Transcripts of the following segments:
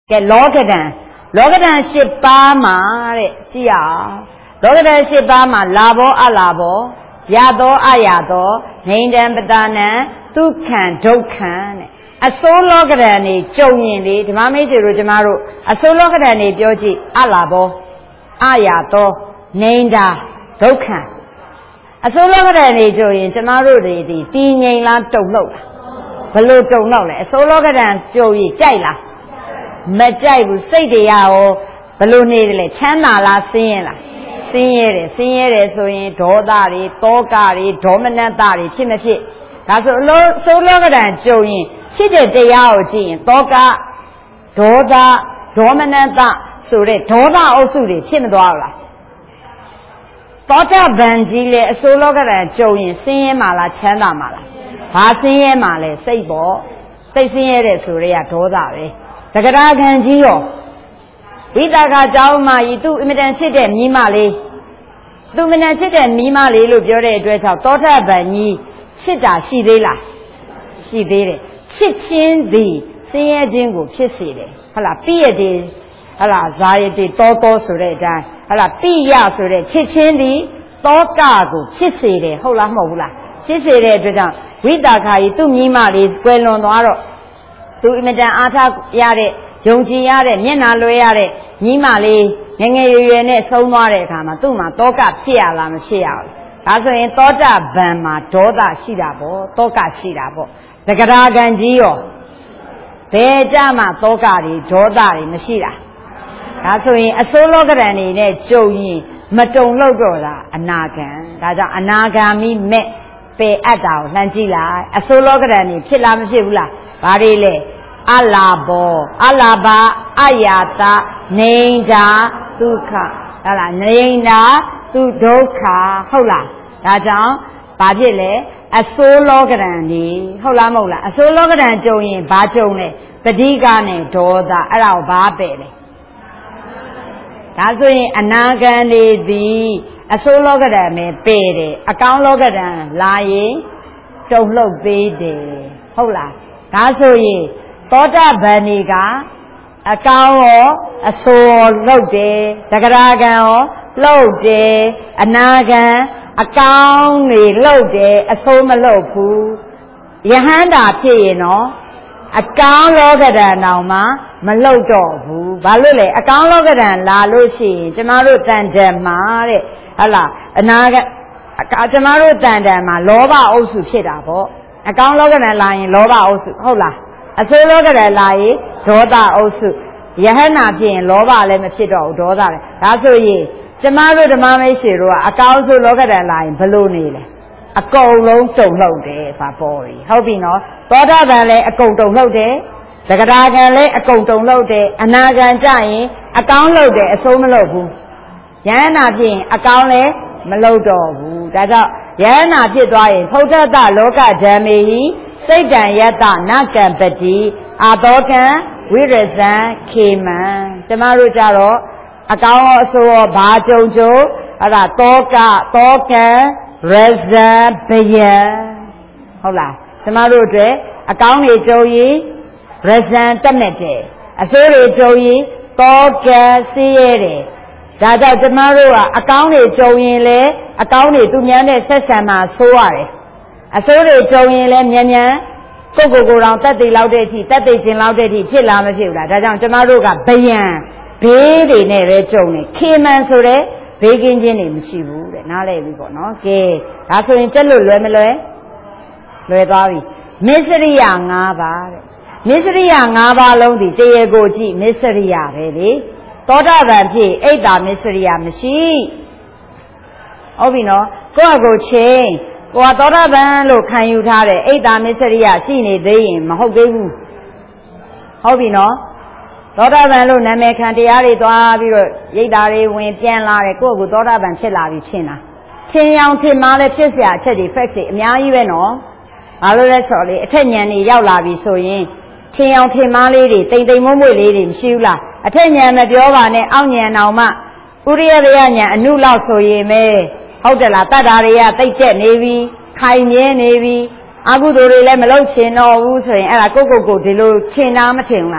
ကဲလောကဓာတ်8ပါးမှာတဲ့ကြည့်အောင်လောကဓာတ်8ပါးမှာလာဘောအလာဘောရသောအရသောနေတံပတနံဒုက္ခံဒုက္ခံတဲ့အစိုးလောကဓာတ်နေကြုံရင်လေဓမ္မမိတ်ဆွေတို့ကျမတို့အစိုးလောကဓာတ်နေပြောကြည့်အလာဘောအရသောနေတာဒုက္ခံအစိုးလောကဓာတ်နေကြုံရင်ကျမတို့တွေဒီတည်ငြိမ်လားတုန်လှုပ်လားဘလို့တုန်လှုပ်လဲအစိုးလောကဓာတ်ကြုံရင်ကြိုက်လားမကြိုက်ဘူးစိတ်တရားရောဘလို့နေတယ်လဲချမ်းသာလားဆင်းရဲလားဆင်းရဲတယ်ဆိုရင်ဒေါသတွေတောကတွေဒေါမနတတွေဖြစ်မဖြစ်ဒါဆိုအစိုးလောကဓာတ်ကြုံရင်ဖြစ်တဲ့တရားကိုကြည့်ရင်တောကဒေါသဒေါမနတဆိုတဲ့ဒေါသအုပ်စုတွေဖြစ်မသွားဘူးလားသောတာပန်ကြီးလေအစိုးလောကဓာတ်ကြုံရင်ဆင်းရဲမှာလားချမ်းသာမှာလားဘာဆင်းရဲမှာလဲစိတ်ပေါ့စိတ်ဆင်းရဲတဲ့ဆိုရဲကဒေါသပဲတဂရခံကြီးရောဝိတာကကြောင်းမကြီးသူ့အင်မတန်ချစ်တဲ့မိမလေးသူ့မတန်ချစ်တဲ့မိမလေးလို့ပြောတဲ့အတွက်ကြောင့်သောတာပန်ကြီးချစ်တာရှိသေးလားရှိသေးတယ်ချစ်ချင်းသည်ဆင်းရဲခြင်းကိုဖြစ်စေတယ်ဟုတ်လားပြည့်ရတဲ့ဟုတ်လားဇာယတိတောဆိုတဲ့အတိုင်းဟုတ်လားပြည့်ရဆိုတဲ့ချစ်ချင်းသည်တောကကိုဖြစ်စေတယ်ဟုတ်လားမဟုတ်ဘူးလားဖြစ်စေတဲ့အတွက်ကြောင့်ဝိတာခာကြီးသူ့မိမလေးကွယ်လွန်သွားတော့သူအင်မတန်အားထားရတဲ့ယုံကြည်ရတဲ့မျက်နှာလွှဲရတဲ့ညီမလေးငငယ်ရွယ်နဲ့ဆုံးသွားတဲ့အခါမှာသူ့မှာတောကဖြစ်ရလားမဖြစ်ရဘူးဒါဆိုရင်သောတာပန်မှာဒေါသရှိတာပေါ့တောကရှိတာပေါ့တဂရခံကြီးရောဘယ်ကြမှာတောကတွေဒေါသတွေမရှိတာဒါဆိုရင်အစိုးလောကဓာတ်နေနဲ့ကြုံရင်မတုံလို့တော့တာအနာဂံဒါကြောင့်အနာဂါမိမဲ့ပယ်အပ်တာကိုလှမ်းကြည့်လိုက်အစိုးလောကဓာတ်နေဖြစ်လားမဖြစ်ဘူးလားဘာတွေလဲအလာဘောအလာဘာအယာတနေတာဒုက္ခဟုတ်လားနေတာသူဒုက္ခဟုတ်လားဒါကြောင့်ဘာဖြစ်လဲအစိုးလောကဓာတ်နေဟုတ်လားမဟုတ်လားအစိုးလောကဓာတ်ကြုံရင်ဘာကြုံလဲပဋိကနဲ့ဒေါသအဲ့ဒါကိုဘာပယ်လဲဒါဆိုရင်အနာဂံနေသည်အစိုးလောကဓာတ်နဲ့ပယ်တယ်အကောင်းလောကဓာတ်လာရင်တုံလှုပ်သေးတယ်ဟုတ်လားဒါဆိုရင်သောတာပန်တွေကအကောင်းရောအဆိုးရောလှုပ်တယ်တဂရကံရောလှုပ်တယ်အနာဂံအကောင်းတွေလှုပ်တယ်အဆိုးမလှုပ်ဘူးယဟန္တာဖြစ်ရင်တော့အကောင်းလောကဓာတ်တောင်မှမလှုပ်တော့ဘူးဘာလို့လဲအကောင်းလောကဓာတ်လာလို့ရှိရင်ကျမတို့တန်တန်မှာတဲ့ဟုတ်လားအနာဂံကျမတို့တန်တန်မှာလောဘအုပ်စုဖြစ်တာပေါ့အကောင်းလောကဓာတ်လာရင်လောဘအုပ်စုဟုတ်လားအစိုးလောကဓာတ်လာရင်ဒေါသအုပ်စုယဟန္တာဖြစ်ရင်လောဘလည်းမဖြစ်တော့ဘူးဒေါသလည်းဒါဆိုရင်ကျမတို့ဓမ္မမိတ်ဆွေတို့ကအကောင်းဆုံးလောကဓာတ်လာရင်ဘလို့နေလဲအကုန်လုံးတုံလှုပ်တယ်ဘာပေါ်ပြီဟုတ်ပြီနော်သောတာပန်လည်းအကုန်တုံလှုပ်တယ်တဂရကံလည်းအကုန်တုံလှုပ်တယ်အနာဂံကြရင်အကောင်းလှုပ်တယ်အဆိုးမလှုပ်ဘူးယဟန္တာဖြစ်ရင်အကောင်းလည်းမလှုပ်တော့ဘူးဒါကြောင့်ယဟန္တာဖြစ်သွားရင်ဖုဒ္ဓတလောကဓမ္မေဟိစိတ်တံယတနကံပတိအာသောကံဝိရဇံခေမံကျမတို့ကြတော့အကောင်းရောအဆိုးရောဘာကြုံအဲ့ဒါတောကံရဇံဘယံဟုတ်လားကျမတို့အတွက်အကောင်းတွေကြုံရင်ရဇံတက်မဲ့တယ်အဆိုးတွေကြုံရင်တောကံစီးရဲတယ်ဒါကြောင့်ကျမတို့ကအကောင်းတွေကြုံရင်လေအကောင်းတွေသူများနဲ့ဆက်ဆံမှာဆိုးရတယ်အစိုးရကြုံရင်လည်းမြန်မြန်ကိုယ်တော်တက်သိလောက်တဲ့အထိတက်သိခြင်းလောက်တဲ့အထိဖြစ်လာမဖြစ်ဘူးလားဒါကြောင့်ကျမတို့ကဗယံဘေးတွေနဲ့ပဲကြုံနေခေမန်ဆိုတဲ့ဘေးကင်းခြင်းတွေမရှိဘူးတဲ့နားလည်ပြီပေါ့နော်ကဲဒါဆိုရင်တက်လို့လွယ်မလွယ်သွားပြီမစ္စရိယ5ပါးတဲ့မစ္စရိယ5ပါးလုံးဒီတရေကိုကြည့်မစ္စရိယပဲလေသောတာပန်ဖြစ်အိတ်တာမစ္စရိယမရှိဟုတ်ပြီနော်ကိုယ့်အကိုချင်းကိုယ်သောတာပန်လို့ခံယူထားတဲ့အိတ်တာမစ္စရိယရှိနေသေးရင်မဟုတ်သေးဘူးဟုတ်ပြီနော်သောတာပန်လို့နာမည်ခံတရားတွေသွားပြီးတော့ရိတ်တာတွေဝင်ပြန်လာတယ်ကိုယ့်ကိုသောတာပန်ဖြစ်လာပြီထင်လားထင်ရောင်ထင်မှားလဲဖြစ်เสียအချက်တွေ fact တွေအများကြီးပဲနော်ဘာလို့လဲဆိုတော့လေအထက်ဉာဏ်တွေရောက်လာပြီဆိုရင်ထင်ရောင်ထင်မှားလေးတွေတိမ်မွေ့မွေ့လေးတွေမရှိဘူးလားအထက်ဉာဏ်မပြောပါနဲ့အောက်ဉာဏ်အောင်မှဥရိယရဉာဏ်အနုလောက်ဆိုရင်ပဲဟုတ်တယ်လားတတ္တာတွေကတိတ်ကျက်နေပြီခိုင်မြဲနေပြီအကုသိုလ်တွေလည်းမလုပ်ချင်တော့ဘူးဆိုရင်အဲ့ဒါကိုဒီလိုထင်တာမထင်ဘူးလား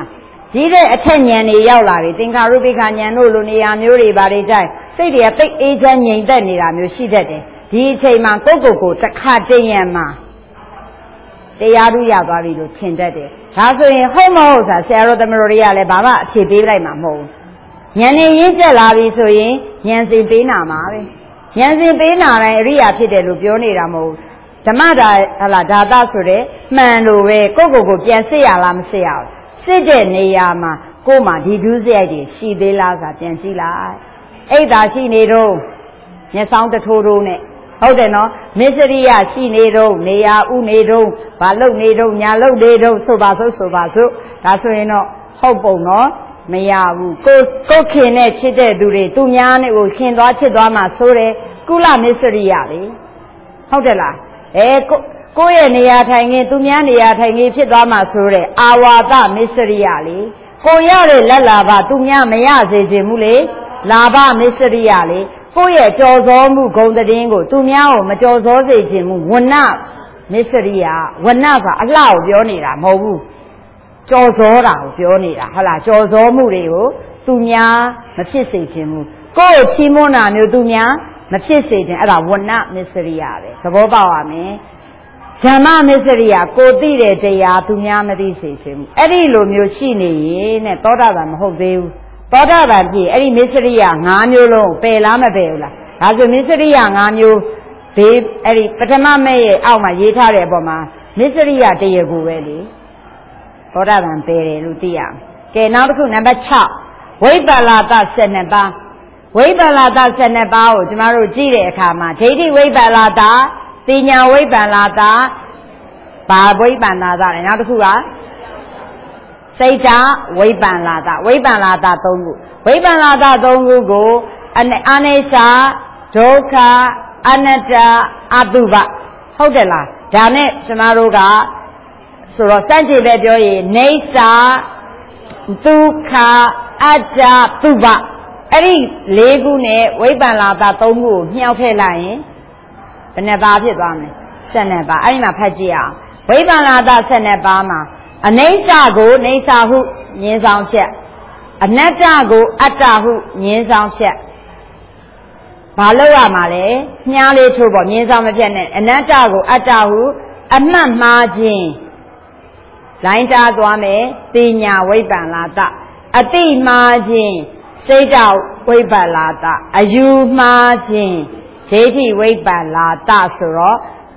ကြီးတဲ့အထက်ဉာဏ်တွေရောက်လာပြီသင်္ခါရုပ္ပခဉာဏ်တို့လိုနေရာမျိုးတွေဘာတွေကြိုက်စိတ်တွေကတိတ်အေးချမ်းငြိမ်သက်နေတာမျိုးရှိတတ်တယ်ဒီအချိန်မှာကိုယ်တစ်ခါတည်းရံမှာတရားဓုရသွားပြီလို့ထင်တတ်တယ်ဒါဆိုရင်ဟုတ်မဟုတ်ဆရာတော်သမတော်တွေကလည်းဘာမှအဖြေပေးလိုက်မှာမဟုတ်ဘူးဉာဏ်နဲ့ရင့်ကျက်လာပြီဆိုရင်ဉာဏ်စဉ်ပေးနာမှာပဲဉာဏ်စဉ်ပေးနာတိုင်းအရိယာဖြစ်တယ်လို့ပြောနေတာမဟုတ်ဘူးဓမ္မဒါဟလာဒါသဆိုတဲ့မှန်လို့ပဲကိုယ့်ပြန်စစ်ရလားမစစ်ရဘူးစစ်တဲ့နေရာမှာကိုယ်မှာဒီဒုစရိုက်တွေရှိသေးလားဆိုတာပြန်ကြည့်လိုက်အိတ်သာရှိနေတော့မျက်စောင်းတထိုးထိုးနဲ့ဟုတ်တယ်နော်မစ္စရိယရှိနေတော့နေရာဥနေတော့ဘာလုပ်နေတော့ညာလုပ်နေတော့ဆိုပါစို့ဒါဆိုရင်တော့ဟုတ်ပုံနော်မရဘူးကိုခင်နဲ့ချစ်တဲ့သူတွေသူများနဲ့ကိုခင်သွားချစ်သွားမှဆိုတယ်ကုလမစ္စရိယလေဟုတ်တယ်လားကိုယ့်ရဲ့နေရာထိုင်ခင်းသူများနေရာထိုင်ခင်းဖြစ်သွားမှဆိုတဲ့အာဝါဒမစ္စရိယလေကိုရတဲ့လက်လာဘသူများမရစေခြင်းမူလေလာဘမစ္စရိယလေကိုယ့်ရဲ့ကြော်စောမှုဂုဏ်သတင်းကိုသူများကိုမကြော်စောစေခြင်းမူဝဏမစ္စရိယဝဏကအလှကိုပြောနေတာမဟုတ်ဘူးကြော်စောတာကိုပြောနေတာဟုတ်လားကြော်စောမှုတွေကိုသူများမဖြစ်စေခြင်းမူကိုယ့်ကိုချီးမွမ်းတာမျိုးသူများမဖြစ်စေခြင်းအဲ့ဒါဝဏမစ္စရိယပဲသဘောပေါက်ပါမယ်ဓမ္မမစ္စရိယကိုသိတဲ့တရားသူများမသိစေခြင်းဘူးအဲ့ဒီလိုမျိုးရှိနေရင်နဲ့သောတာပန်မဟုတ်သေးဘူးသောတာပန်ပြည်အဲ့ဒီမစ္စရိယ5မျိုးလုံးပယ်လားမပယ်ဘူးလားဒါဆိုမစ္စရိယ5မျိုးဘေးအဲ့ဒီပထမမဲ့ရဲ့အောက်မှာရေးထားတဲ့အပေါ်မှာမစ္စရိယတရကိုပဲလေသောတာပန်ပယ်တယ်လို့သိရမယ်ကဲနောက်တစ်ခုနံပါတ်6ဝိပ္ပလာတ12ပါးဝိပ္ပလာတ12ပါးကိုကျမတို့ကြည့်တဲ့အခါမှာဒိဋ္ဌိဝိပ္ပလာတပညာဝိပ္ပလာတဘာဝိပ္ပလာတလဲနောက်တစ်ခုကစိတ်ဓာဝိပ္ပလာတဝိပ္ပလာတ3ခုဝိပ္ပလာတ3ခုကိုအနိစ္စဒုက္ခအနတ္တအတုပဟုတ်တယ်လားဒါနဲ့ကျမတို့ကဆိုတော့စัจ jave ပဲပြောရင်နေစ္စဒုက္ခအတ္တတုပအဲ့ဒီ4ခုနဲ့ဝိပ္ပလာတ3ခုကိုမြှောက်ထည့်လိုက်ရင်ဘယ်နှပါးဖြစ်သွားမလဲ12ပါးအဲ့ဒီမှာဖတ်ကြည့်အောင်ဝိပ္ပလာတ12ပါးမှာအနိစ္စကိုနေစ္စဟုငြင်းဆောင်ချက်အနတ္တကိုအတ္တဟုငြင်းဆောင်ချက်ဘာလို့ရမှာလဲမြားလေးထိုးပေါ့ငြင်းဆောင်မပြတ်နဲ့အနတ္တကိုအတ္တဟုအမှတ်မှားခြင်းလိုင်းတားသွားမယ်သိညာဝိပ္ပလာတအတိမှားခြင်းစိတ်တော်ဝိပ္ပလာတအယူမှားခြင်းဒိဋ္ဌိဝိပ္ပလာတဆိုတော့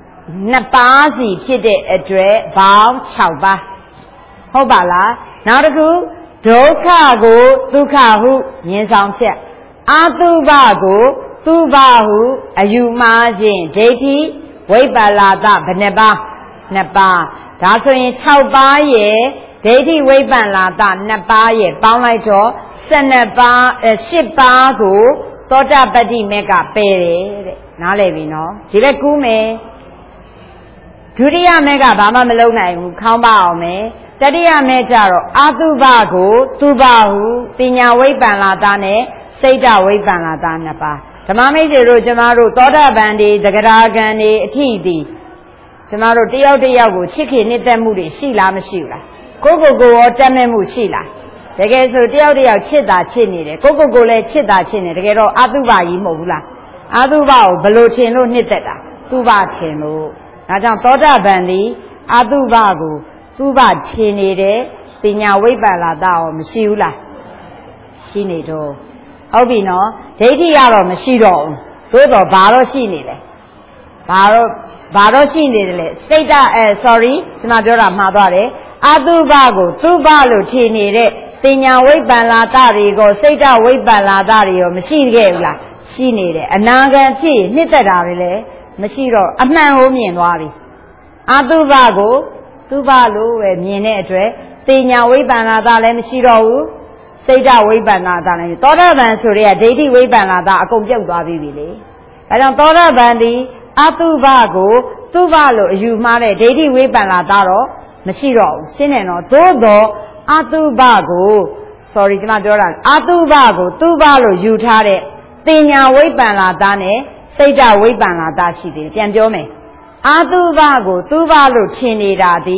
2ပါးစီဖြစ်တဲ့အတွက်ပေါင်း6ပါးဟုတ်ပါလားနောက်တစ်ခုဒုက္ခကိုဒုက္ခဟုမြင်ဆောင်ချက်အတုပကိုသူပဟုအယူမှားခြင်းဒိဋ္ဌိဝိပ္ပလာတဘယ်နှပါး2ပါးဒါဆိုရင်6ပါးရဲ့ဒိဋ္ဌိဝိပ္ပလာတ2ပါးရဲ့ပေါင်းလိုက်တော့12ပါး8ပါးကိုသောတာပတ္တိမေကပယ်တယ်တဲ့နားလည်ပြီနော်ဒီလက်ကူးမယ်ဒုတိယမေကဘာမှမလုပ်နိုင်ဘူးခေါင်းပါအောင်မယ်တတိယမေကျတော့အတုပကိုသူပဟုပညာဝိပ္ပလာတနဲ့စိတ်တဝိပ္ပလာတ2ပါးဓမ္မမိတ်ဆွေတို့ကျမတို့သောတာပန်တွေသဂရာဂံတွေအထိသည်ကျမတို့တယောက်တယောက်ကိုချစ်ခင်နှစ်သက်မှုတွေရှိလားမရှိဘူးလားကိုရောတက်မဲ့မှုရှိလားတကယ်ဆိုတယောက်တယောက်ချစ်တာချစ်နေတယ်ကိုလည်းချစ်တာချစ်နေတကယ်တော့အတုပကြီးမဟုတ်ဘူးလားအတုပကိုဘလို့ထင်လို့နှစ်သက်တာသူပထင်လို့ဒါကြောင့်သောတာပန်သည်အတုပကိုသူပထင်နေတဲ့ပညာဝိပ္ပလာတရောမရှိဘူးလားရှိနေတော့ဟုတ်ပြီနော်ဒိဋ္ဌိကတော့မရှိတော့ဘူးသို့တော့ဘာတော့ရှိနေလဲဘာတော့ရှိနေတယ်လေစိတ်ဓာတ်sorry ကျွန်မပြောတာမှားသွားတယ်အတုပကိုသူပလို့ထင်နေတဲ့ပညာဝိပ္ပလာတတွေကိုစိတ်ဓာတ်ဝိပ္ပလာတတွေရောမရှိခဲ့ဘူးလားရှိနေတယ်အနာဂံဖြစ်နှစ်သက်တာတွေလည်းမရှိတော့အမှန်ကိုမြင်သွားပြီအတုပကိုသူပလို့ပဲမြင်တဲ့အတွက်ပညာဝိပ္ပလာတလည်းမရှိတော့ဘူးစိတ်ဓာတ်ဝိပ္ပလာတလည်းသောတာပန်ဆိုတဲ့ဒိဋ္ဌိဝိပ္ပလာတအကုန်ပြုတ်သွားပြီလေဒါကြောင့်သောတာပန်ဒီအတုပကိုသူပလို့အယူမှားတဲ့ဒိဋ္ဌိဝိပ္ပလာတတော့မရှိတော့ဘူးရှင်းတယ်နော်သို့တော့အတုပကို sorry ကျွန်မပြောတာအတုပကိုသူပလို့ယူထားတဲ့ပညာဝိပ္ပလာတနဲ့စိတ်ဓာတ်ဝိပ္ပလာတရှိသေးတယ်ပြန်ပြောမယ်အတုပကိုသူပလို့ထင်နေတာဒီပ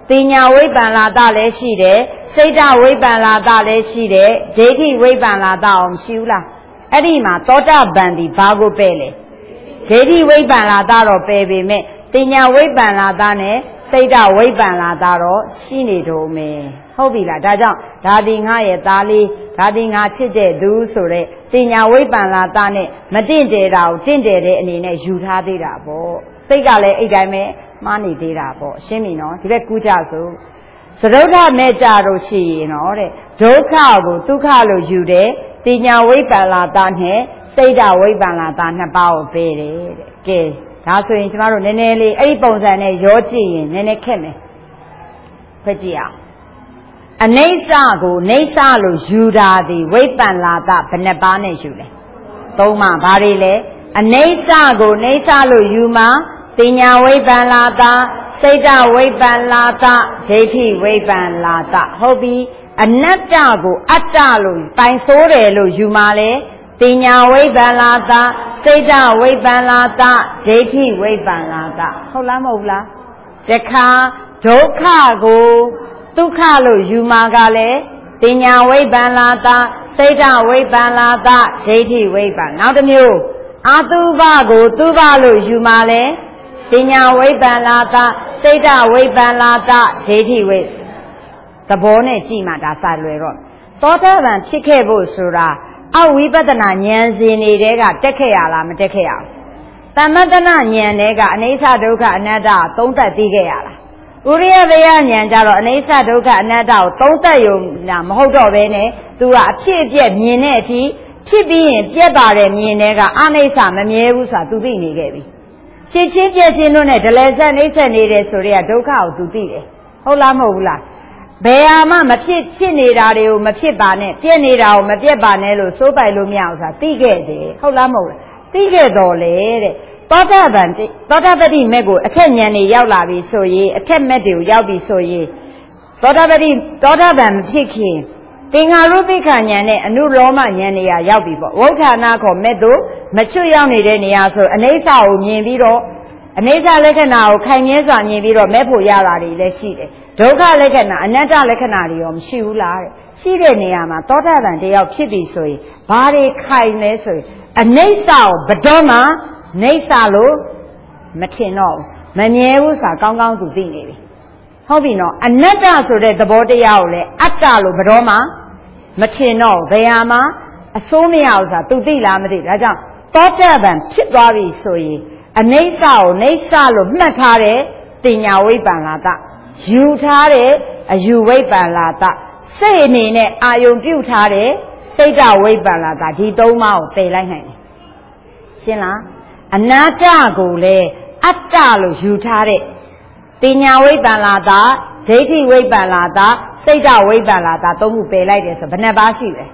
တင်ညာဝိပ္ပန္လာတလည်းရှိတယ်စိတ်တဝိပ္ပန္လာတလည်းရှိတယ်ဒိဋ္ဌိဝိပ္ပန္လာတအောင်ရှိဘူးလားအဲ့ဒီမှာသောတာပန်ဒီဘာကိုပဲလဲဒိဋ္ဌိဝိပ္ပန္လာတတော့ပယ်ပေမဲ့တင်ညာဝိပ္ပန္လာတနဲ့စိတ်တဝိပ္ပန္လာတတော့ရှိနေတော့မယ်ဟုတ်ပြီလားဒါကြောင့်ဒါဒီငါရဲ့သားလေးဒါဒီငါချစ်တဲ့သူဆိုတဲ့တင်ညာဝိပ္ပန္လာတနဲ့မတင့်တယ်တာကိုတင့်တယ်တဲ့အနေနဲ့ယူထားသေးတာပေါ့စိတ်ကလည်းအဲ့တိုင်းပဲမှားနေသေးတာပေါ့ရှင်းပြီနော်ဒီဘက်ကူးကြဆိုသရုဒ္ဓမဲ့ကြတော့ရှိရင်တော့တဲ့ဒုက္ခကိုဒုက္ခလို့ယူတယ်တင်ညာဝိပ္ပန္လာတနဲ့စိတ်တဝိပ္ပန္လာတနှစ်ပါးကိုပေးတယ်တဲ့ကဲဒါဆိုရင်ကျမတို့နည်းနည်းလေးအဲ့ဒီပုံစံနဲ့ရောကြည့်ရင်နည်းနည်းခက်မယ်ဖတ်ကြည့်အောင်အနိစ္စကိုနိစ္စလို့ယူတာဒီဝိပ္ပန္လာတဘယ်နှပါးနဲ့ယူလဲသုံးပါဘာတွေလဲအနိစ္စကိုနိစ္စလို့ယူမှာတင်ညာဝိပ္ပန္လာတစိတ်တဝိပ္ပန္လာတဒိဋ္ဌိဝိပ္ပန္လာတဟုတ်ပြီအနတ္တကိုအတ္တလို့ပိုင်ဆိုးတယ်လို့ယူမှာလဲတင်ညာဝိပ္ပန္လာတစိတ်တဝိပ္ပန္လာတဒိဋ္ဌိဝိပ္ပန္လာတဟုတ်လားမဟုတ်လားတခါဒုက္ခကိုဒုက္ခလို့ယူမှာကလည်းတင်ညာဝိပ္ပန္လာတစိတ်တဝိပ္ပန္လာတဒိဋ္ဌိဝိပ္ပန္နောက်တစ်မျိုးအတုပကိုတုပလို့ယူမှာလဲတင်ညာဝိပ္ပန္လာတစိတ်တဝိပ္ပန္လာတဒိဋ္ဌိဝိသဘောနဲ့ကြည့်မှဒါစာလွယ်တော့သောတာပန်ဖြစ်ခဲ့ဖို့ဆိုတာအဝိပဿနာဉာဏ်စဉ်တွေကတက်ခဲ့ရလားမတက်ခဲ့ရဘူးသမတနာဉာဏ်တွေကအနိစ္စဒုက္ခအနတ္တသုံးသပ်သိခဲ့ရလားဥရိယဝေယဉာဏ်ကြတော့အနိစ္စဒုက္ခအနတ္တကိုသုံးသပ်ရုံမဟုတ်တော့ဘဲနဲ့သူကအဖြစ်အပျက်မြင်တဲ့အထိဖြစ်ပြီးရင်ပြက်ပါတယ်မြင်တဲ့ကအနိစ္စမမြဲဘူးဆိုတာသူသိနေခဲ့ပြီဖြစ်ချင်းပြက်ချင်းတို့နဲ့ဒလဆက်နှိမ့်ဆက်နေတယ်ဆိုတဲ့ဒုက္ခကိုသူသိတယ်ဟုတ်လားမဟုတ်ဘူးလားဘယ်ဟာမှမဖြစ်နေတာတွေကိုမဖြစ်ပါနဲ့ပြက်နေတာကိုမပြက်ပါနဲ့လို့စိုးပိုင်လို့မရဘူးဆိုတာသိခဲ့တယ်ဟုတ်လားမဟုတ်လားသိခဲ့တော်လေတဲ့သောတာပတ္တိမဲ့ကိုအထက်ဉာဏ်တွေရောက်လာပြီဆိုရင်အထက်မဲ့တွေကိုရောက်ပြီဆိုရင်သောတာပန်မဖြစ်ခင်သင်္ခါရုပ္ပခဉာဏ်နဲ့အနုလောမဉာဏ်တွေရောက်ပြီပေါ့ဝဋ္ဌာနာခေါ်မဲ့တို့မချွတ်ရောက်နေတဲ့နေရာဆိုအနိစ္စကိုမြင်ပြီးတော့အနိစ္စလက္ခဏာကိုခိုင်မြဲစွာမြင်ပြီးတော့မဲ့ဖို့ရတာတွေလည်းရှိတယ်ဒုက္ခလက္ခဏာအနတ္တလက္ခဏာတွေရောမရှိဘူးလားတဲ့ရှိတဲ့နေရာမှာသောတာပန်တယောက်ဖြစ်ပြီဆိုရင်ဘာတွေခိုင်လဲဆိုရင်အနိစ္စကိုဘယ်တော့မှနိစ္စလို့မထင်တော့ဘူးမမြဲဘူးဆိုတာကောင်းကောင်းသူသိနေပြီဟုတ်ပြီနော်အနတ္တဆိုတဲ့သဘောတရားကိုလည်းအတ္တလို့ဘယ်တော့မှမထင်တော့ဘယ်ဟာမှအစိုးမရဘူးဆိုတာသူသိလားမသိဒါကြောင့်သောတာပန်ဖြစ်သွားပြီဆိုရင်အနိစ္စကိုနိစ္စလို့မှတ်ထားတဲ့တင်ညာဝိပ္ပန္လာတယူထားတဲ့အယူဝိပ္ပန္လာတစိတ်အနေနဲ့အာယုံပြုထားတဲ့စိတ်တဝိပ္ပန္လာတဒီသုံးပါးကိုပယ်လိုက်နိုင်တယ်ရှင်းလားအနာတ္တကိုလည်းအတ္တလို့ယူထားတဲ့တင်ညာဝိပ္ပန္လာတဒိဋ္ဌိဝိပ္ပန္လာတစိတ်တဝိပ္ပန္လာတသုံးခုပယ်လိုက်တယ်ဆိုဘယ်နှပါးရှိလဲ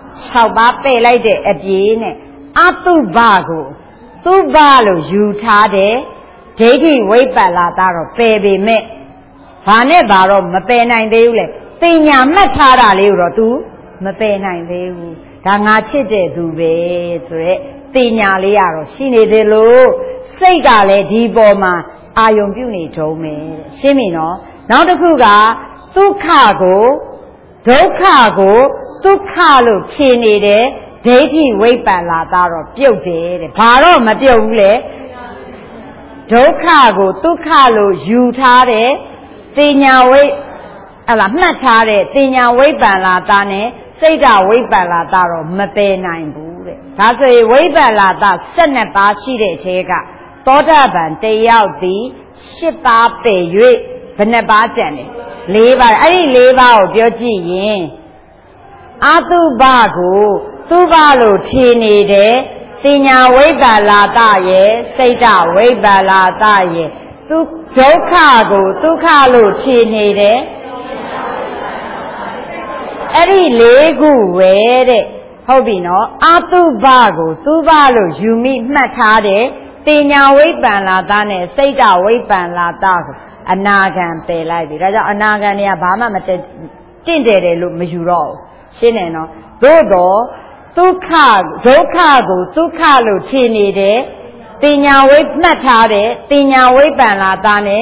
6ပါးပယ်လိုက်တဲ့အပြေနဲ့အတုပကိုသူပလို့ယူထားတဲ့ဒိဋ္ဌိဝိပ္ပန္လာတတော့ပယ်ပေမဲ့ဘာနဲ့ဘာတော့မပယ်နိုင်သေးဘူးလေတင်ညာမှတ်ထားတာလေးကိုတော့ तू မပယ်နိုင်သေးဘူးဒါငါချစ်တဲ့သူပဲဆိုရက်တင်ညာလေးကတော့ရှိနေသေးလို့စိတ်ကလည်းဒီပေါ်မှာအာယုံပြုနေတုံးမယ်ရှင်းပြီနော်နောက်တစ်ခုကဒုက္ခကိုဒုက္ခကိုဒုက္ခလို့ဖြေနေတဲ့ဒိဋ္ဌိဝိပ္ပန္လာတတော့ပြုတ်တယ်တဲ့ဘာတော့မပြုတ်ဘူးလေဒုက္ခကိုဒုက္ခလို့ယူထားတဲ့တင်ညာဝိမှတ်ထားတဲ့တင်ညာဝိပ္ပန္လာတနဲ့စိတ်တဝိပ္ပန္လာတတော့မပယ်နိုင်ဘူးတဲ့ဒါဆိုရင်ဝိပ္ပန္လာတ12ပါးရှိတဲ့အထဲကသောတာပန်တယောက်ဒီ10ပါးပယ်၍ဘယ်နှပါးကျန်လဲ4ပါးအဲ့ဒီ4ပါးကိုပြောကြည့်ရင်အတုပကိုသူပလို့ထင်နေတဲ့တင်ညာဝိပ္ပန္လာတရဲ့စိတ်တဝိပ္ပန္လာတရဲ့သူဒုက္ခကိုဒုက္ခလို့ထင်နေတဲ့အဲ့ဒီ4ခုပဲတဲ့ဟုတ်ပြီနော်အတုပကိုသူပလို့ယူမိမှတ်ထားတဲ့တင်ညာဝိပ္ပန္လာတနဲ့စိတ်တဝိပ္ပန္လာတကိုအနာဂံပယ်လိုက်ပြီဒါကြောင့်အနာဂံတွေကဘာမှမတင့်တယ်လို့မယူတော့ဘူးရှင်းတယ်နော်သို့တော့ဒုက္ခကိုဒုက္ခလို့ထင်နေတဲ့တင်ညာဝိမှတ်ထားတဲ့တင်ညာဝိပ္ပန္လာတနဲ့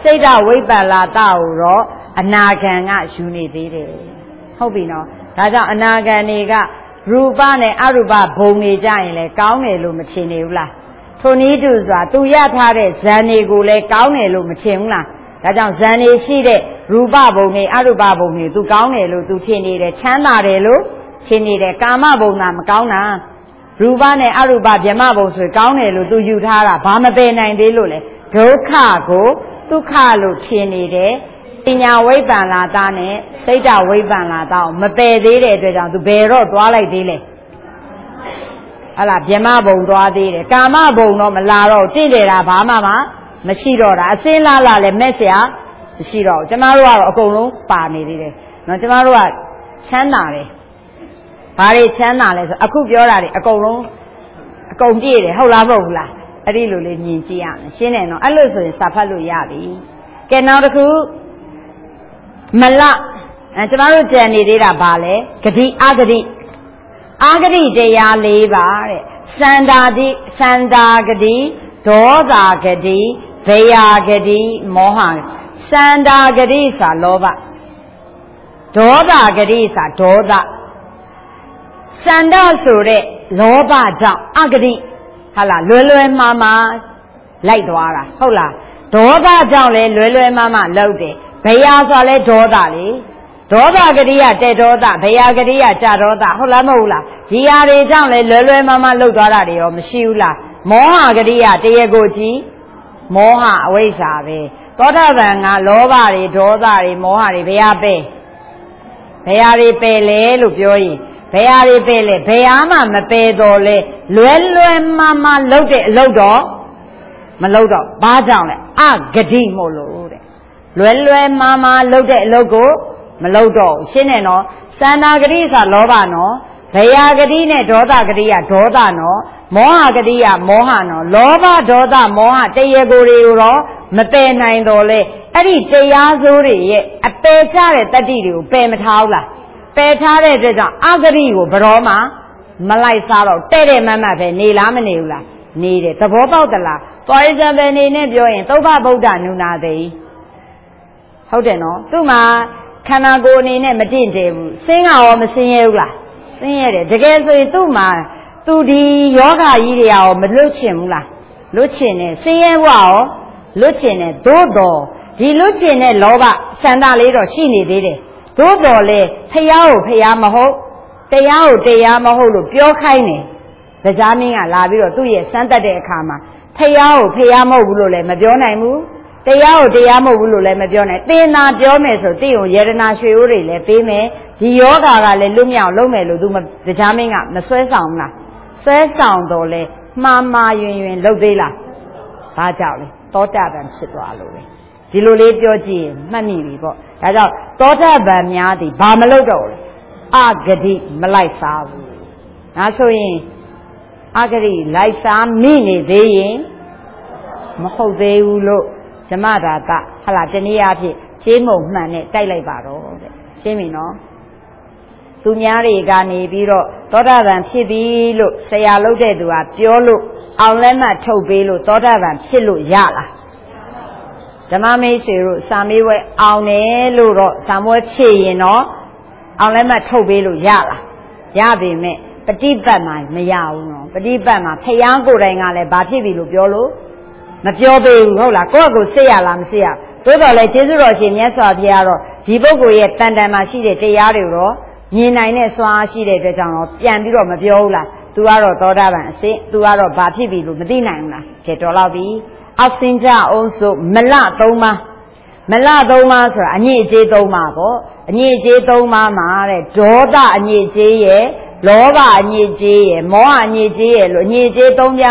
စိတ်ဓာဝိပ္ပလာတကိုတော့အနာဂံကယူနေသေးတယ်ဟုတ်ပြီနော်ဒါကြောင့်အနာဂံတွေကရူပနဲ့အရူပဘုံနေကြရင်လေကောင်းတယ်လို့မထင်နေဘူးလားထိုနည်းတူစွာသူရထားတဲ့ဇန်တွေကိုလည်းကောင်းတယ်လို့မထင်ဘူးလားဒါကြောင့်ဇန်တွေရှိတဲ့ရူပဘုံတွေအရူပဘုံတွေသူကောင်းတယ်လို့သူထင်နေတယ်ချမ်းသာတယ်လို့ထင်နေတယ်ကာမဘုံကမကောင်းတာရူပနဲ့အရူပဗြဟ္မဘုံဆိုကောင်းတယ်လို့သူယူထားတာဘာမပယ်နိုင်သေးလို့လဲဒုက္ခကိုဒုက္ခလို့ထင်နေတယ်ပညာဝိပ္ပန္လာတာနဲ့စိတ်ဓာဝိပ္ပန္လာတာကိုမပယ်သေးတဲ့အတွက်ကြောင့်သူဘယ်တော့သွားလိုက်သေးလဲဟလာဗြဟ္မဘုံသွားသေးတယ်ကာမဘုံတော့မလာတော့တင့်တယ်တာဘာမှမရှိတော့တာအစင်းလားလည်းမဲ့เสียမရှိတော့ဘူးကျမတို့ကတော့အကုန်လုံးပါနေသေးတယ်နော်ကျမတို့ကချမ်းသာတယ်ဘာတွေချမ်းသာလဲဆိုအခုပြောတာတွေအကုန်လုံးအကုန်ပြည့်တယ်ဟုတ်လားမဟုတ်ဘူးလားအဲ့ဒီလိုလေးမြင်ကြည့်ရမယ်ရှင်းတယ်နော်အဲ့လိုဆိုရင်စာဖတ်လို့ရပြီကဲနောက်တစ်ခုမလကျမတို့ကြံနေသေးတာဘာလဲဂတိအာဂတိအာဂတိတရား၄ပါးတဲ့စန္ဒာတိစန္ဒာဂတိဒေါသဂတိဗေယဂတိမောဟစန္ဒာဂတိစာလောဘဒေါသဂတိစာဒေါသစန္ဒဆိုတဲ့လောဘကြောင့်အဂတိဟာလားလွယ်လွယ်မှားမှားလိုက်သွားတာဟုတ်လားဒေါသကြောင့်လဲလွယ်လွယ်မှားမှားလောက်တယ်ဘယဆိုလဲဒေါသလေဒေါသဂတိကတဲ့ဒေါသဘယဂတိကကြာဒေါသဟုတ်လားမဟုတ်လားဒီဟာတွေကြောင့်လဲလွယ်လွယ်မှားမှားလောက်သွားတာတွေရောမရှိဘူးလားမောဟဂတိကတရေကိုကြည့်မောဟအဝိဇ္ဇာပဲသောတာပန်ကလောဘတွေဒေါသတွေမောဟတွေဘယ်ဟာပဲဘယ်ဟာတွေပယ်လဲလို့ပြောရင်ဘယ်ဟာတွေပယ်လဲဘယ်ဟာမှမပယ်တော့လဲလွယ်လွယ်မှားမှားလောက်တဲ့အလုပ်တော့မလုပ်တော့ဘာကြောင့်လဲအဂတိမို့လို့တဲ့လွယ်လွယ်မှားမှားလုပ်တဲ့အလုပ်ကိုမလုပ်တော့ရှင်းတယ်နော်စန္ဒာဂတိဆိုလောဘနော်ဘယဂတိနဲ့ဒေါသဂတိကဒေါသနော်မောဟဂတိကမောဟနော်လောဘဒေါသမောဟတရေကိုတွေကိုတော့မပယ်နိုင်တော့လေအဲ့ဒီတရားစိုးတွေရဲ့အပယ်ကျတဲ့တတ္တိတွေကိုပယ်မထားဘူးလားပယ်ထားတဲ့အတွက်ကြောင့်အဂတိကိုဘရောမှမလိုက်စားတော့တဲ့တဲ့မတ်မတ်ပဲနေလားမနေဘူးလားနေတယ်သဘောပေါက်သလား for example နေနဲ့ပြောရင်သုဘဗုဒ္ဓနုနာသိဟုတ်တယ်နော်သူ့မှာခန္ဓာကိုယ်အနေနဲ့မတင့်တယ်ဘူးစင်းကရောမစင်းရဘူးလားစင်းရတယ်တကယ်ဆိုရင်သူ့မှာသူဒီယောဂကြီးတွေရောမလွတ်ချင်ဘူးလားလွတ်ချင်တယ်စင်းရဲဘွားရောလွတ်ချင်တယ်သို့တော်ဒီလွတ်ချင်တဲ့လောဘစန္ဒလေးတော့ရှိနေသေးတယ်သို့တော်လေဖျားကိုဖျားမဟုတ်တရားကိုတရားမဟုတ်လို့ပြောခိုင်းတယ်တရားမင်းကလာပြီးတော့သူ့ရဲ့စမ်းတက်တဲ့အခါမှာဖျားကိုဖျားမဟုတ်ဘူးလို့လည်းမပြောနိုင်ဘူးတရားကိုတရားမဟုတ်ဘူးလို့လည်းမပြောနိုင်သင်သာပြောမယ်ဆိုတင့်ကိုယေရနာရွှေဦးတွေလည်းပေးမယ်ဒီယောဂါကလည်းလွတ်မြောက်လုပ်မယ်လို့သူတရားမင်းကမဆွဲဆောင်ဘူးလားဆွဲဆောင်တော့လေမှားမှားယွင်ယွင်လုပ်သေးလားဘာကြောင့်လဲသောတာပန်ဖြစ်သွားလို့လေဒီလိုလေးပြောကြည့်ရင်မှတ်မိပြီပေါ့ဒါကြောင့်သောတာပန်များသည်ဘာမလုပ်တော့လဲအဂတိမလိုက်စားဘူးဒါဆိုရင်အဂတိလိုက်စားမိနေသေးရင်မဟုတ်သေးဘူးလို့ဓမ္မဒါကဟလာတနည်းအားဖြင့်ရှင်းမုံမှန်နဲ့တိုက်လိုက်ပါတော့တဲ့ရှင်းပြီနော်သူများတွေကနေပြီးတော့သောတာပန်ဖြစ်ပြီလို့ဆရာလုပ်တဲ့သူကပြောလို့အောင်လက်မှတ်ထုတ်ပေးလို့သောတာပန်ဖြစ်လို့ရလားဓမ္မမိတ်ဆွေတို့စာမေးပွဲအောင်တယ်လို့တော့စာမွဲဖြစ်ရင်တော့အောင်လက်မှတ်ထုတ်ပေးလို့ရလားရပေမဲ့ပฏิပတ်မှာမရဘူးနော်ပฏิပတ်မှာဖျားကိုယ်တိုင်ကလည်းဘာဖြစ်ပြီလို့ပြောလို့မပြောပေးဘူးဟုတ်လားကိုယ့်ကိုစိတ်ရလားမစိတ်ရသို့တော်လည်းကျေးဇူးတော်ရှင်မြတ်စွာဘုရားတော့ဒီပုဂ္ဂိုလ်ရဲ့တန်တန်မှာရှိတဲ့တရားတွေတော့မြင်နိုင်တဲ့စွမ်းရှိတဲ့အတွက်ကြောင့်တော့ပြန်ပြီးတော့မပြောဘူးလားသူကတော့သောတာပန်အစစ်သူကတော့ဘာဖြစ်ပြီလို့မသိနိုင်ဘူးလားကဲတော်တော့ပြီအောက်စင်ကြအောင်ဆိုမလ3ပါးမလ3ပါးဆိုတာအညစ်အကြေး3ပါးပေါ့အညစ်အကြေး3ပါးမှာတဲ့ဒေါသအညစ်အကြေးရဲ့လောဘအညစ်အကြေးရဲ့မောဟအညစ်အကြေးရဲ့လို့အညစ်အကြေး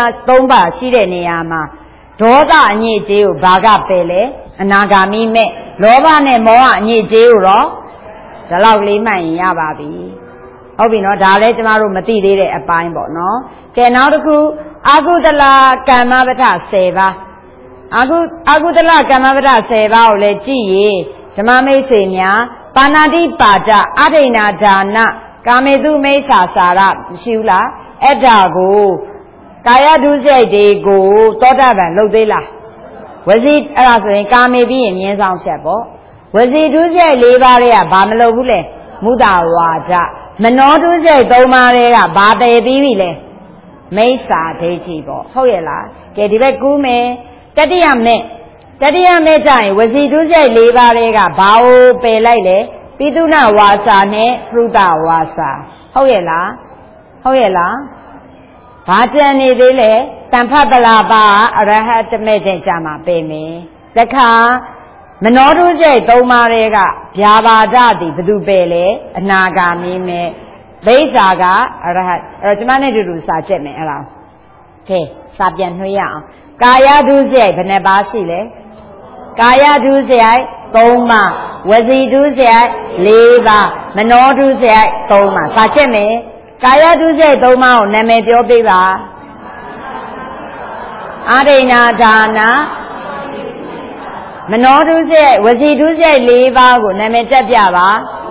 3ပါးရှိတဲ့နေရာမှာဒေါသအညစ်အကြေးကိုဘာကပယ်လဲအနာဂါမိမဲ့လောဘနဲ့မောဟအညစ်အကြေးကိုတော့ဒီလောက်လေးမှတ်ရင်ရပါပြီဟုတ်ပြီနော်ဒါလည်းကျမတို့မသိသေးတဲ့အပိုင်းပေါ့နော်ကဲနောက်တစ်ခုအာဟုတလကမ္မပဋ္ဌ10ပါးအာဟုတလကမ္မပဋ္ဌ10ပါးကိုလည်းကြည့်ရင်ဓမ္မမိတ်ဆွေများပါဏာတိပါဒအဋိဏဒါနကာမေတုမိစ္ဆာစာရမရှိဘူးလားအဲ့ဒါကိုကာယဒုစရိုက်တွေကိုသောတာပန်လုပ်သေးလားဝစီအဲ့ဒါဆိုရင်ကာမေပြီးရင်မြင်းဆောင်ချက်ပေါ့ဝစီဒုစရိုက်၄ပါးတွေကဘာမလုပ်ဘူးလဲမုဒဝါဒမနောဒုစရိုက်၃ပါးတွေကဘာပယ်ပြီးပြီလဲမိစ္ဆာဒိဋ္ဌိပေါ့ဟုတ်ရဲ့လားကဲဒီဘက်ကူးမယ်တတိယမဲ့ကြရင်ဝစီဒုစရိုက်၄ပါးတွေကဘာကိုပယ်လိုက်လဲပိသုဏဝါစာနဲ့ပရုဒဝါစာဟုတ်ရဲ့လားဘာကြံနေသေးလဲတန်ဖတ်ပလာပါအရဟတမေတဲ့ကြမှာပယ်မယ်တခါမနောဒုစရိုက်၃ပါးတွေကဗျာပါဒသည်ဘယ်သူပယ်လဲအနာဂါမိမဲ့ဘိဇာကအရဟတ်အဲ့တော့ကျမနဲ့တူတူစာချက်မယ်အဲ့ဒါကဲစာပြန်နှွှေးရအောင်ကာယဒုစရိုက်ဘယ်နှပါးရှိလဲကာယဒုစရိုက်3ပါးဝစီဒုစရိုက်4ပါးမနောဒုစရိုက်3ပါးစာချက်မယ်ကာယဒုစရိုက်3ပါးကိုနာမည်ပြောပေးပါအာဒိဏဒါနာမနောဒုစရိုက်ဝစီဒုစရိုက်4ပါးကိုနာမည်တက်ပြပါ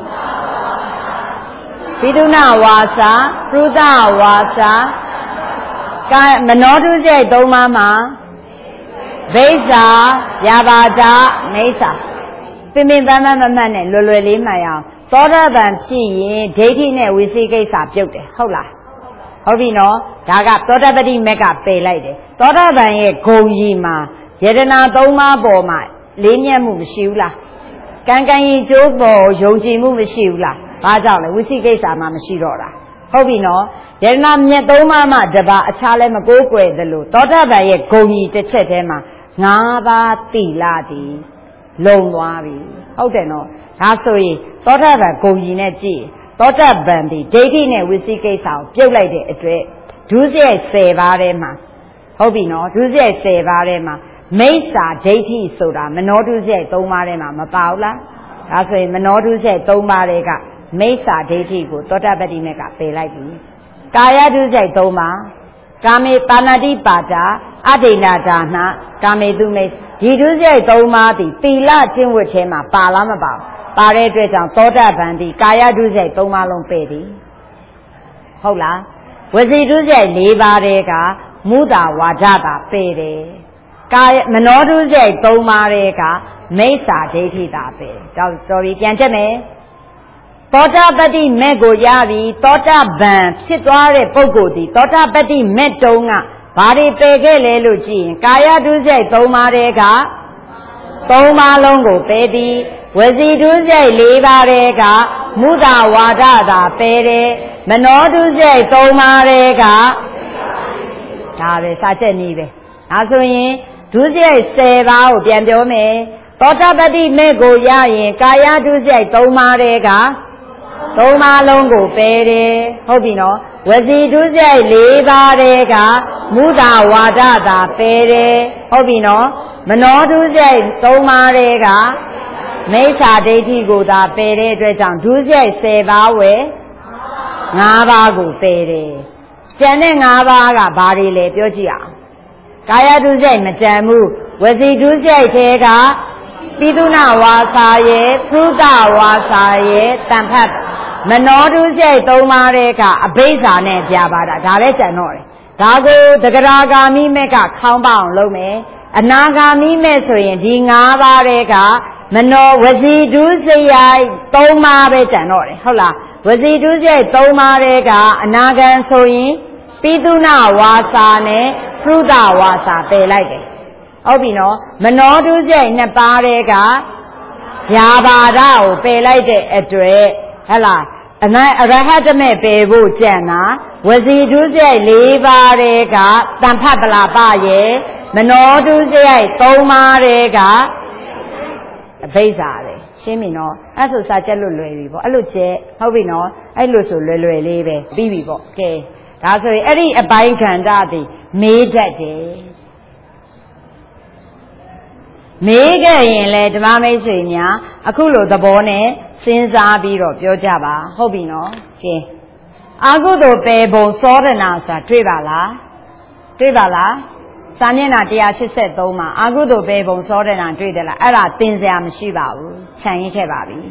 ပိသုဏဝါစာပရုဒဝါစာမနောဒုစရိုက်3ပါးမှာဘိဇာယာဘာဒမိစ္ဆာပင်ပင်ပန်းပန်းမမှတ်နဲ့လွယ်လွယ်လေးမှတ်ရအောင်သောတာပန်ဖြစ်ရင်ဒိဋ္ဌိနဲ့ဝိသိကိစ္စပြုတ်တယ်ဟုတ်လားဟုတ်ပြီနော်ဒါကသောတာပတိမက်ကပယ်လိုက်တယ်သောတာပန်ရဲ့ဂုံကြီးမှာယတနာ၃ပါးပေါ်မှာလေးညက်မှုမရှိဘူးလားကံကံကြီးကျိုးပေါ်ယုံကြည်မှုမရှိဘူးလားဘာကြောင့်လဲဝိသိကိစ္စမှမရှိတော့တာဟုတ်ပြီနော်ယတနာမြတ်၃ပါးမှတပါအခြားလဲမကိုးကွယ်သလိုသောတာပန်ရဲ့ဂုံကြီးတစ်ချက်တည်းမှာ၅ပါးတိလာသည်လုံသွားပြီဟုတ်တယ်နော်ဒါဆိုရင်သောတာပန်ဂုံကြီးနဲ့ကြည့်သောတာပန်ဒီဒိဋ္ဌိနဲ့ဝိသိကိစ္စကိုပြုတ်လိုက်တဲ့အတွက်ဒုစရိုက်10ပါးထဲမှာဟုတ်ပြီနော်ဒုစရိုက်10ပါးထဲမှာမိစ္ဆာဒိဋ္ဌိဆိုတာမနောဒုစရိုက်3ပါးထဲမှာမပါဘူးလားဒါဆိုရင်မနောဒုစရိုက်3ပါးတွေကမိစ္ဆာဒိဋ္ဌိကိုသောတာပတိမေကပယ်လိုက်ပြီကာယဒုစရိုက်3ပါးကာမေပါဏာတိပါဒအဒိဏဒါနကာမေတုမိဒီဒုစရိုက်3ပါးသည်သီလကျင့်ဝတ်ထဲမှာပါလားမပါဘူးပါတဲ့အတွက်ကြောင့်သောတာပန်သည်ကာယဒုစရိုက်3ပါးလုံးပယ်သည်ဟုတ်လားဝစီဒုစရိုက်4ပါးတွေကမုဒဝါဒတာပယ်တယ်ကာယမနောဒုစရိုက်3ပါးတွေကမိစ္ဆာဒိဋ္ဌိတာပယ်တော့တော်ပြီပြန်ချက်မယ်သောတာပတိမက်ကိုရပြီသောတာပန်ဖြစ်သွားတဲ့ပုဂ္ဂိုလ်ဒီသောတာပတိမက်တုံးကဘာတွေပယ်ခဲ့လဲလို့ကြည့်ရင်ကာယဒုစရိုက်3ပါးတွေက3ပါးလုံးကိုပယ်သည်ဝစီဒုစရိုက်4ပါးတွေကမုဒဝါဒတာပယ်တယ်မနောဒုစရိုက်3ပါးတွေကဒါပဲစာချက်နည်းပဲဒါဆိုရင်ဒုစရိုက်10ပါးကိုပြန်ပြောမယ်သောတာပတိမက်ကိုရရင်ကာယဒုစရိုက်3ပါးတွေက3ပါးလုံးကိုပယ်တယ်ဟုတ်ပြီနော်ဝစီဒုစရိုက်4ပါးတွေကမုဒဝါဒတာပယ်တယ်ဟုတ်ပြီနော်မနောဒုစရိုက်3ပါးတွေကမိစ္ဆာဒိဋ္ဌိကိုသာပယ်တဲ့အတွက်ကြောင့်ဒုစရိုက်10ပါးဝယ်5ပါးကိုပယ်တယ်ကျန်တဲ့5ပါးကဘာတွေလဲပြောကြည့်အောင်ကာယဒုစရိုက်မကြံဘူးဝစီဒုစရိုက်ထဲကပိသုဏဝါစာရဲ့ပရုဒဝါစာရဲ့တန်ဖတ်မနောဒုစရိုက်3ပါးတဲ့ကအဘိဇာနဲ့ပြပါတာဒါပဲကြံတော့တယ်ဒါကိုသဂရာဂာမိမက်ကခေါင်းပအောင်လုပ်မယ်အနာဂာမိမက်ဆိုရင်ဒီ5ပါးတဲ့ကမနောဝစီဒုစရိုက်3ပါးပဲကြံတော့တယ်ဟုတ်လားဝစီဒုစရိုက်3ပါးတဲ့ကအနာဂံဆိုရင်ပိသုဏဝါစာနဲ့ပရုဒဝါစာပယ်လိုက်တယ်ဟုတ်ပြီနော်မနောဒုစရိုက်2ပါးတဲ့ကဗျာပါဒကိုပယ်လိုက်တဲ့အတွက်ဟဲ့လားအရဟတမေပယ်ဖို့ကြံတာဝစီဒုစရိုက်4ပါးတဲ့ကတန်ဖတ်ပလာပရဲ့မနောဒုစရိုက်3ပါးတဲ့ကအဘိဇာပဲရှင်းပြီနော်အဲ့ဆိုစာချက်လွယ်ပြီပေါ့အဲ့လိုကျဲဟုတ်ပြီနော်အဲ့လိုဆိုလွယ်လေးပဲပြီးပြီပေါ့ကဲဒါဆိုရင်အဲ့ဒီအပိုင်းခန္ဓာသည်မေးတတ်တယ်မေးခဲ့ရင်လေဓမ္မမိတ်ဆွေများအခုလိုသဘောနဲ့စဉ်းစားပြီးတော့ပြောကြပါဟုတ်ပြီနော်ကဲအာဟုသောပေဘုံသောဒနာဆိုတာတွေ့ပါလားစာမျက်နှာ183မှာအာဟုသောပေဘုံသောဒနာတွေ့တယ်လားအဲ့ဒါသင်စရာမရှိပါဘူးခြံရစ်ခဲ့ပါပြီ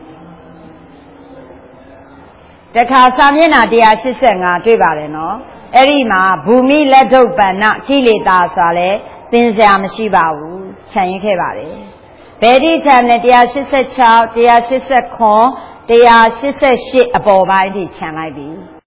တခါစာမျက်နှာ185တွေ့ပါတယ်နော်အဲ့ဒီမှာဘူမိလက်ထုတ်ပဏ္ဏကိလေသာဆိုတာလဲသင်စရာမရှိပါဘူးခြံရင်းခဲ့ပါတယ်ဘယ်ဒီခြံနဲ့186 189 188အပေါ်ပိုင်းထိခြံလိုက်ပြီ